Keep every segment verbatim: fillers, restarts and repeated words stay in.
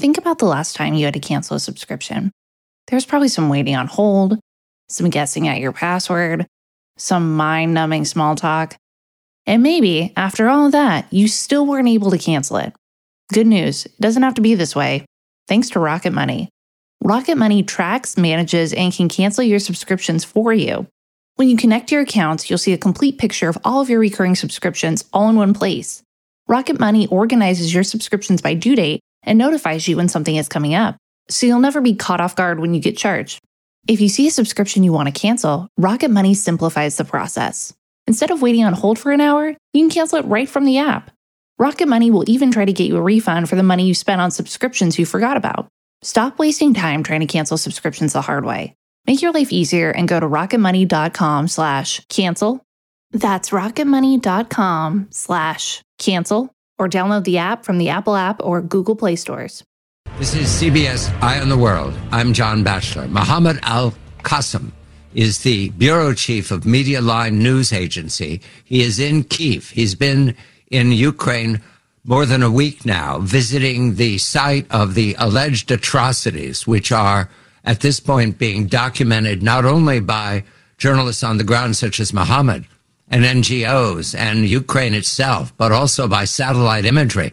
think about the last time you had to cancel a subscription. There's probably some waiting on hold, some guessing at your password, some mind-numbing small talk. And maybe, after all of that, you still weren't able to cancel it. Good news, it doesn't have to be this way. Thanks to Rocket Money. Rocket Money tracks, manages, and can cancel your subscriptions for you. When you connect your accounts, you'll see a complete picture of all of your recurring subscriptions all in one place. Rocket Money organizes your subscriptions by due date and notifies you when something is coming up, so you'll never be caught off guard when you get charged. If you see a subscription you want to cancel, Rocket Money simplifies the process. Instead of waiting on hold for an hour, you can cancel it right from the app. Rocket Money will even try to get you a refund for the money you spent on subscriptions you forgot about. Stop wasting time trying to cancel subscriptions the hard way. Make your life easier and go to rocketmoney.com slash cancel. That's rocketmoney.com slash cancel or download the app from the Apple app or Google Play stores. This is C B S Eye on the World. I'm John Batchelor. Mohammed Al-Qasem is the bureau chief of Media Line News Agency. He is in Kyiv. He's been in Ukraine more than a week now, visiting the site of the alleged atrocities, which are at this point being documented not only by journalists on the ground such as Mohammed and N G Os and Ukraine itself, but also by satellite imagery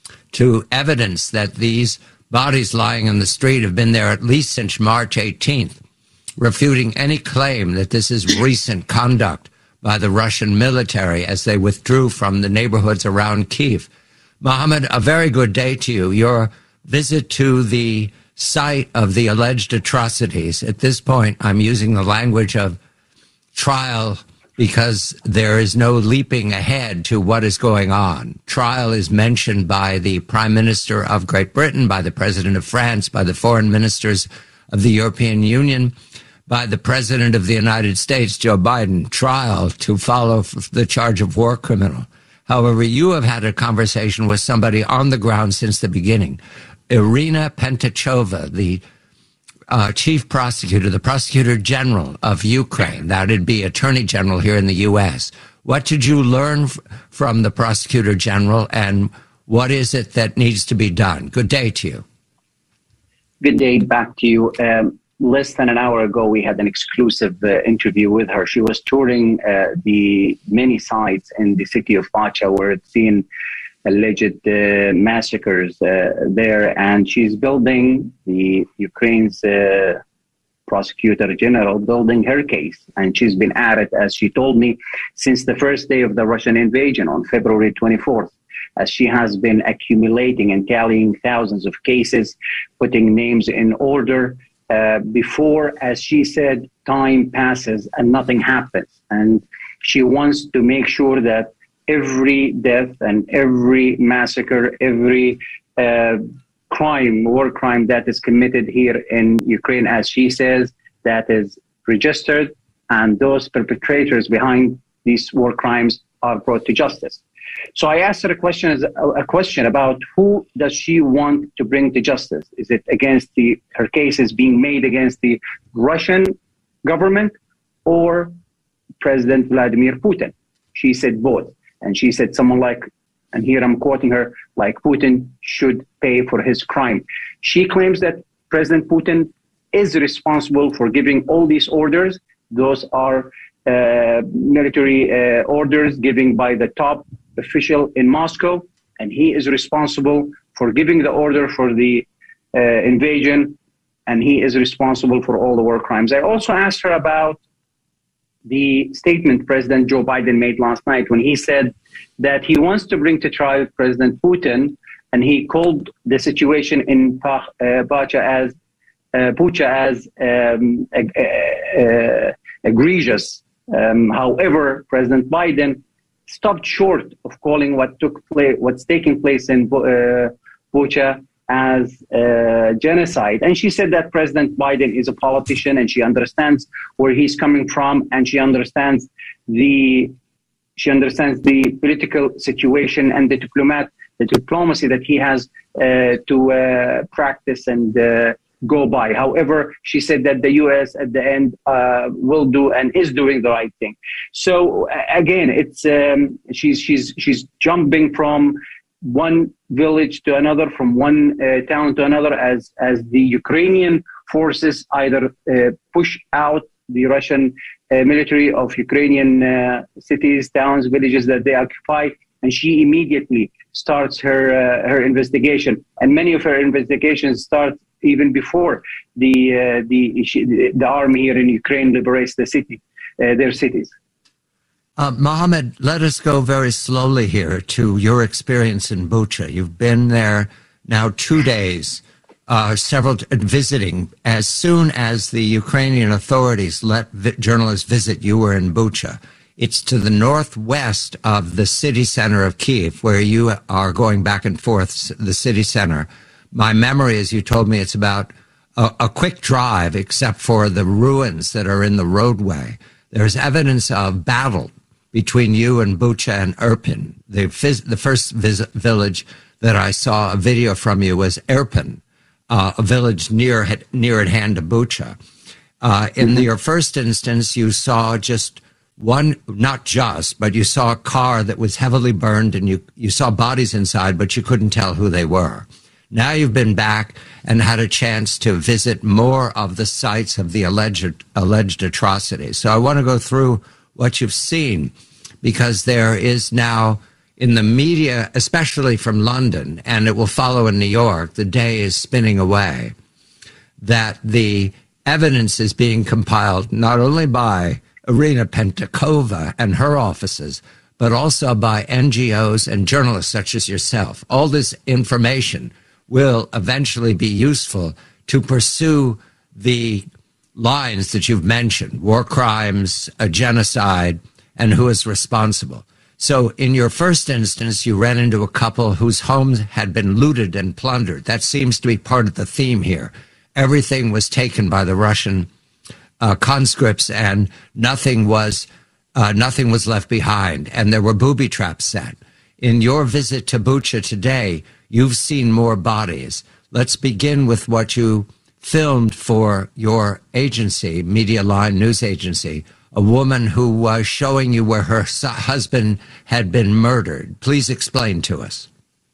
to evidence that these bodies lying in the street have been there at least since March eighteenth, refuting any claim that this is recent conduct by the Russian military as they withdrew from the neighborhoods around Kyiv. Mohammed, a very good day to you. Your visit to the site of the alleged atrocities, at this point, I'm using the language of trial because there is no leaping ahead to what is going on. Trial is mentioned by the Prime Minister of Great Britain, by the President of France, by the foreign ministers of the European Union, by the President of the United States, Joe Biden. Trial to follow the charge of war criminal. However, you have had a conversation with somebody on the ground since the beginning. Irina Pentachova, the uh, chief prosecutor, the prosecutor general of Ukraine, that'd be attorney general here in the U S. What did you learn f- from the prosecutor general, and what is it that needs to be done? Good day to you. Good day back to you. Um, less than an hour ago, we had an exclusive uh, interview with her. She was touring uh, the many sites in the city of Bacha where it's seen alleged uh, massacres uh, there, and she's building the Ukraine's uh, prosecutor general building her case, and she's been at it, as she told me, since the first day of the Russian invasion on February twenty-fourth, as she has been accumulating and tallying thousands of cases, putting names in order uh, before, as she said, time passes and nothing happens, and she wants to make sure that every death and every massacre, every uh, crime, war crime that is committed here in Ukraine, as she says, that is registered, and those perpetrators behind these war crimes are brought to justice. So I asked her a question, a question about who does she want to bring to justice? Is it against the, her case is being made against the Russian government or President Vladimir Putin? She said both. And she said someone like, and here I'm quoting her, like Putin should pay for his crime. She claims that President Putin is responsible for giving all these orders. Those are uh, military uh, orders given by the top official in Moscow, and he is responsible for giving the order for the uh, invasion, and he is responsible for all the war crimes. I also asked her about the statement President Joe Biden made last night when he said that he wants to bring to trial President Putin, and he called the situation in uh, Bacha as uh, Bucha as um, uh, uh, egregious. Um, however, President Biden stopped short of calling what took place, what's taking place in uh, Bucha as uh, genocide. And she said that President Biden is a politician and she understands where he's coming from, and she understands the she understands the political situation and the diplomat the diplomacy that he has uh, to uh, practice and uh, go by. However, she said that the U S at the end uh, will do and is doing the right thing. So uh, again, it's um, she's she's she's jumping from one village to another, from one uh, town to another, as as the Ukrainian forces either uh, push out the Russian uh, military of Ukrainian uh, cities, towns, villages that they occupy, and she immediately starts her uh, her investigation. And many of her investigations start even before the uh, the she, the army here in Ukraine liberates the city, uh, their cities. Uh, Mohammed, let us go very slowly here to your experience in Bucha. You've been there now two days, uh, several t- visiting. As soon as the Ukrainian authorities let vi- journalists visit, you were in Bucha. It's to the northwest of the city center of Kyiv, where you are going back and forth, the city center. My memory, as you told me, it's about a, a quick drive, except for the ruins that are in the roadway. There's evidence of battle between you and Bucha and Irpin. The, phys- the first visit village that I saw a video from you was Irpin, uh, a village near near at hand to Bucha. Uh, in mm-hmm. your first instance, you saw just one, not just, but you saw a car that was heavily burned, and you, you saw bodies inside, but you couldn't tell who they were. Now you've been back and had a chance to visit more of the sites of the alleged alleged atrocities. So I want to go through what you've seen, because there is now in the media, especially from London, and it will follow in New York, the day is spinning away, that the evidence is being compiled not only by Irina Pentakova and her offices, but also by N G Os and journalists such as yourself. All this information will eventually be useful to pursue the lines that you've mentioned, war crimes, a genocide, and who is responsible. So in your first instance, you ran into a couple whose homes had been looted and plundered. That seems to be part of the theme here. Everything was taken by the Russian uh, conscripts, and nothing was uh, nothing was left behind, and there were booby traps set. In your visit to Bucha today, you've seen more bodies. Let's begin with what you filmed for your agency, Media Line News Agency, a woman who was showing you where her husband had been murdered. Please explain to us.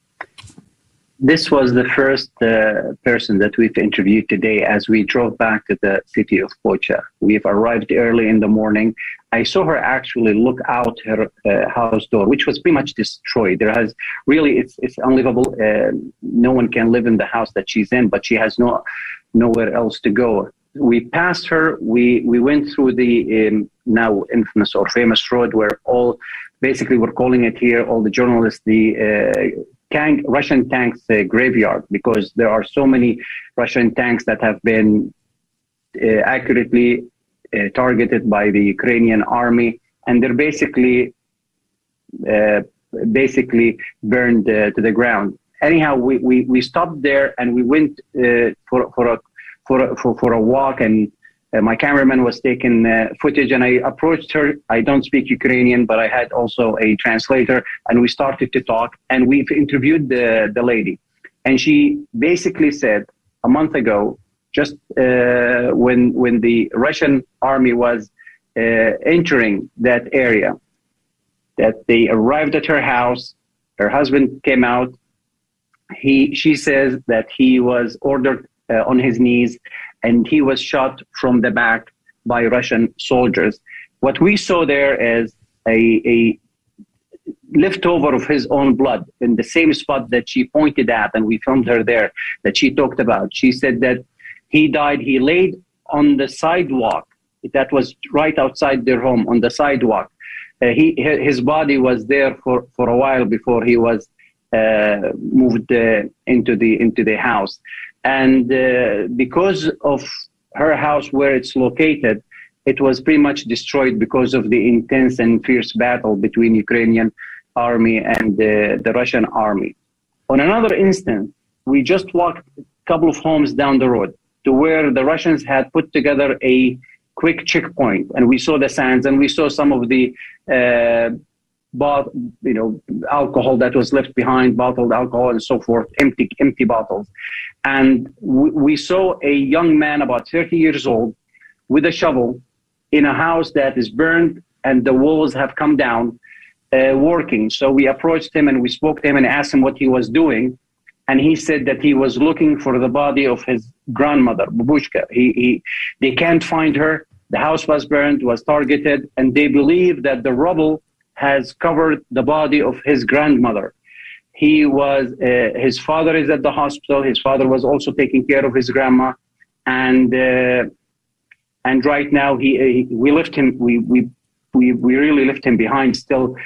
This was the first uh, person that we've interviewed today as we drove back to the city of Bucha. We've arrived early in the morning. I saw her actually look out her uh, house door, which was pretty much destroyed. There has really, it's it's unlivable. Uh, no one can live in the house that she's in, but she has no nowhere else to go. We passed her. We we went through the um, now infamous or famous road where all, basically we're calling it here, all the journalists, the uh, tank, Russian tanks uh, graveyard, because there are so many Russian tanks that have been uh, accurately uh, targeted by the Ukrainian army, and they're basically uh, basically burned uh, to the ground. Anyhow, we, we, we stopped there and we went uh, for for a for a, for, for a walk, and uh, my cameraman was taking uh, footage, and I approached her. I don't speak Ukrainian, but I had also a translator, and we started to talk, and we've interviewed the, the lady. And she basically said a month ago, just uh, when when the Russian army was uh, entering that area, that they arrived at her house, her husband came out. He, she says that he was ordered uh, on his knees, and he was shot from the back by Russian soldiers. What we saw there is a, a leftover of his own blood in the same spot that she pointed at, and we filmed her there, that she talked about. She said that he died, he laid on the sidewalk. That was right outside their home, on the sidewalk. Uh, he, his body was there for, for a while before he was uh, moved uh, into the into the house. And uh, because of her house where it's located, it was pretty much destroyed because of the intense and fierce battle between Ukrainian army and uh, the Russian army. On another instance, we just walked a couple of homes down the road to where the Russians had put together a quick checkpoint, and we saw the signs, and we saw some of the uh, bot, you know, alcohol that was left behind, bottled alcohol and so forth, empty empty bottles. And we, we saw a young man about thirty years old with a shovel in a house that is burned and the walls have come down. uh, working. So we approached him and we spoke to him and asked him what he was doing. And he said that he was looking for the body of his grandmother, Babushka. He, he, they can't find her. The house was burned, was targeted, and they believe that the rubble has covered the body of his grandmother. He was, uh, his father is at the hospital. His father was also taking care of his grandma. And uh, and right now, he, he we left him, we, we, we, we really left him behind, still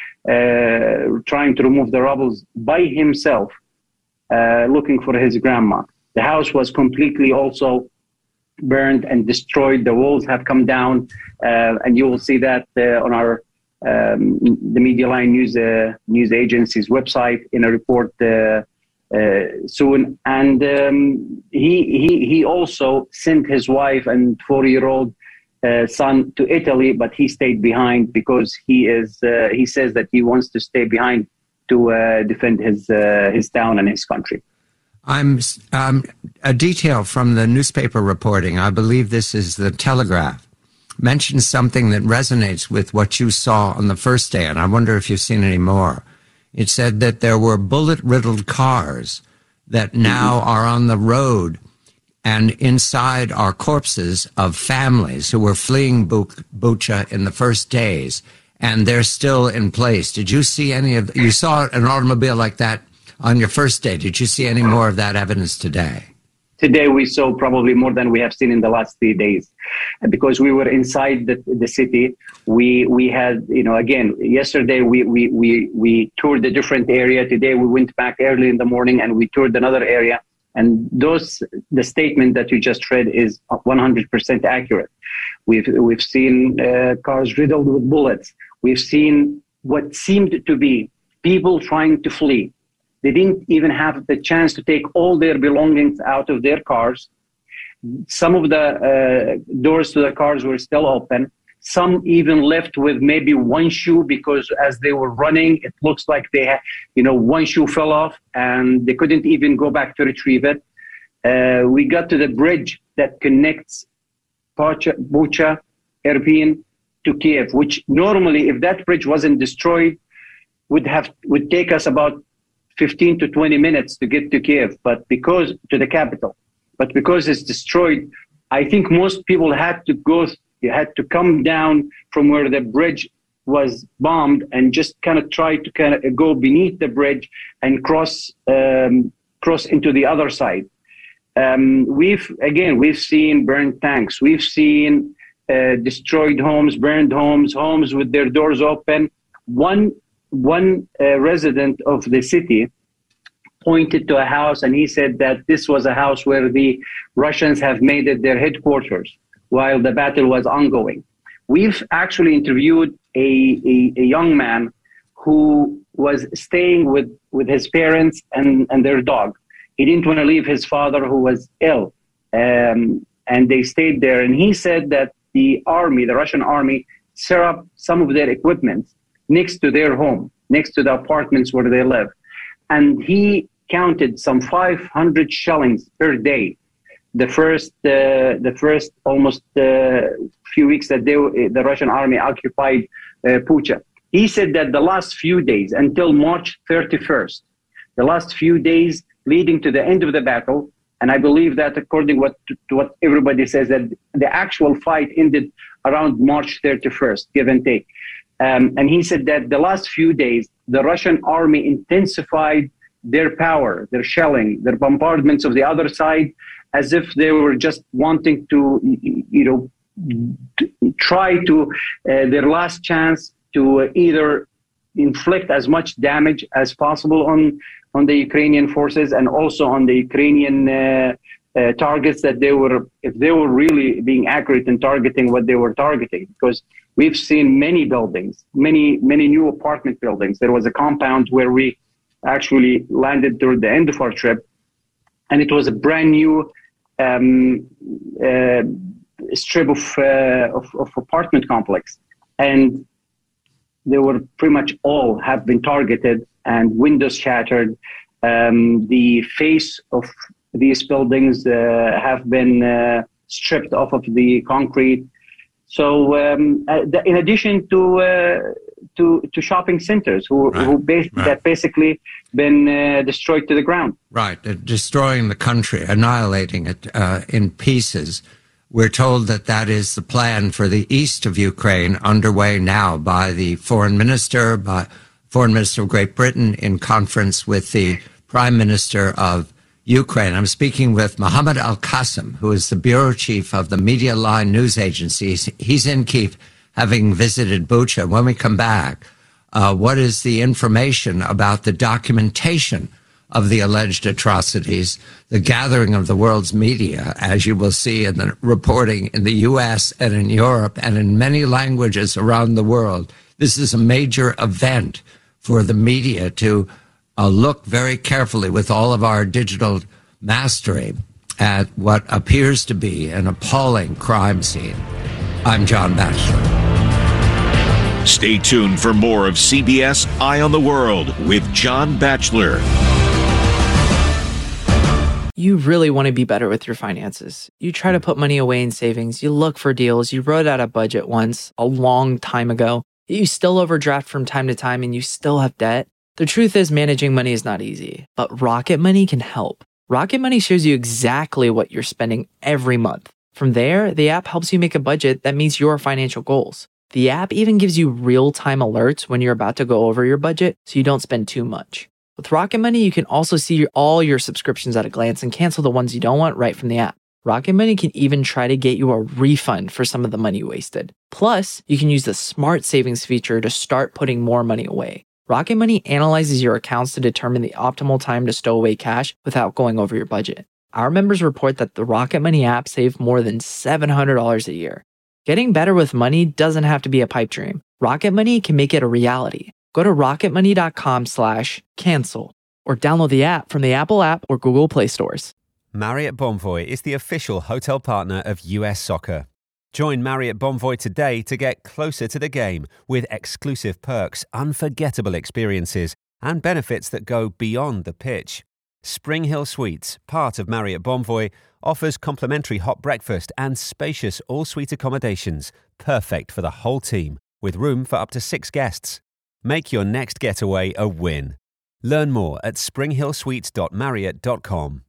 uh, trying to remove the rubbles by himself. Uh, looking for his grandma. The house was completely also burned and destroyed. The walls have come down, uh, and you will see that uh, on our um, the Media Line news uh, news agency's website in a report uh, uh, soon. And um, he he he also sent his wife and four-year-old uh, son to Italy, but he stayed behind because he is uh, he says that he wants to stay behind to uh, defend his uh, his town and his country. I'm um, a detail from the newspaper reporting. I believe this is the Telegraph. Mentions something that resonates with what you saw on the first day, and I wonder if you've seen any more. It said that there were bullet-riddled cars that now mm-hmm. are on the road, and inside are corpses of families who were fleeing Bucha in the first days. And they're still in place. Did you see any of, you saw an automobile like that on your first day. Did you see any more of that evidence today? Today we saw probably more than we have seen in the last three days. Because we were inside the, the city. We we had, you know, again, yesterday we, we, we, we toured a different area. Today we went back early in the morning and we toured another area. And those, the statement that you just read is one hundred percent accurate. We've, we've seen uh, cars riddled with bullets. We've seen what seemed to be people trying to flee. They didn't even have the chance to take all their belongings out of their cars. Some of the uh, doors to the cars were still open. Some even left with maybe one shoe because as they were running, it looks like they had, you know, one shoe fell off and they couldn't even go back to retrieve it. Uh, we got to the bridge that connects Bucha, Irpin, to Kiev, which normally, if that bridge wasn't destroyed, would have would take us about fifteen to twenty minutes to get to Kiev, but because to the capital, but because it's destroyed, I think most people had to go, had to come down from where the bridge was bombed and just kind of try to kind of go beneath the bridge and cross um, cross into the other side. Um, we've again we've seen burned tanks, we've seen uh, destroyed homes, burned homes, homes with their doors open. One one uh, resident of the city pointed to a house and he said that this was a house where the Russians have made it their headquarters while the battle was ongoing. We've actually interviewed a, a, a young man who was staying with, with his parents and, and their dog. He didn't want to leave his father who was ill, um, and they stayed there. And he said that the army, the Russian army, set up some of their equipment next to their home, next to the apartments where they live. And he counted some five hundred shellings per day. The first, uh, the first almost uh, few weeks that they, the Russian army occupied uh, Bucha. He said that the last few days, until March thirty-first, the last few days leading to the end of the battle, and I believe that according what, to, to what everybody says, that the actual fight ended around March thirty-first, give and take. Um, and he said that the last few days, the Russian army intensified their power, their shelling, their bombardments of the other side, as if they were just wanting to, you know, to try to, uh, their last chance to either inflict as much damage as possible on, on the Ukrainian forces and also on the Ukrainian uh, uh, targets that they were, if they were really being accurate in targeting what they were targeting. Because we've seen many buildings, many, many new apartment buildings. There was a compound where we actually landed toward the end of our trip, and it was a brand new um, uh, strip of, uh, of, of apartment complex. And they were pretty much all have been targeted and windows shattered. Um, the face of these buildings uh, have been uh, stripped off of the concrete. So um, uh, the, in addition to uh, to, to shopping centers who Right, who bas- right. that basically been uh, destroyed to the ground. Right, uh, destroying the country, annihilating it uh, in pieces. We're told that that is the plan for the east of Ukraine, underway now by the foreign minister, by foreign minister of Great Britain, in conference with the prime minister of Ukraine. I'm speaking with Mohammed Al-Qasem, who is the bureau chief of the Media Line news agency. He's, he's in Kyiv, having visited Bucha. When we come back, uh, what is the information about the documentation of the alleged atrocities, the gathering of the world's media, as you will see in the reporting in the U S and in Europe and in many languages around the world. This is a major event for the media to uh, look very carefully with all of our digital mastery at what appears to be an appalling crime scene. I'm John Batchelor. Stay tuned for more of C B S Eye on the World with John Batchelor. You really want to be better with your finances. You try to put money away in savings. You look for deals. You wrote out a budget once a long time ago. You still overdraft from time to time and you still have debt. The truth is managing money is not easy, but Rocket Money can help. Rocket Money shows you exactly what you're spending every month. From there, the app helps you make a budget that meets your financial goals. The app even gives you real-time alerts when you're about to go over your budget so you don't spend too much. With Rocket Money, you can also see all your subscriptions at a glance and cancel the ones you don't want right from the app. Rocket Money can even try to get you a refund for some of the money you wasted. Plus, you can use the Smart Savings feature to start putting more money away. Rocket Money analyzes your accounts to determine the optimal time to stow away cash without going over your budget. Our members report that the Rocket Money app saved more than seven hundred dollars a year. Getting better with money doesn't have to be a pipe dream. Rocket Money can make it a reality. Go to rocketmoney.com slash cancel or download the app from the Apple app or Google Play stores. Marriott Bonvoy is the official hotel partner of U S Soccer. Join Marriott Bonvoy today to get closer to the game with exclusive perks, unforgettable experiences, and benefits that go beyond the pitch. Spring Hill Suites, part of Marriott Bonvoy, offers complimentary hot breakfast and spacious all-suite accommodations, perfect for the whole team, with room for up to six guests. Make your next getaway a win. Learn more at spring hill suites dot marriott dot com.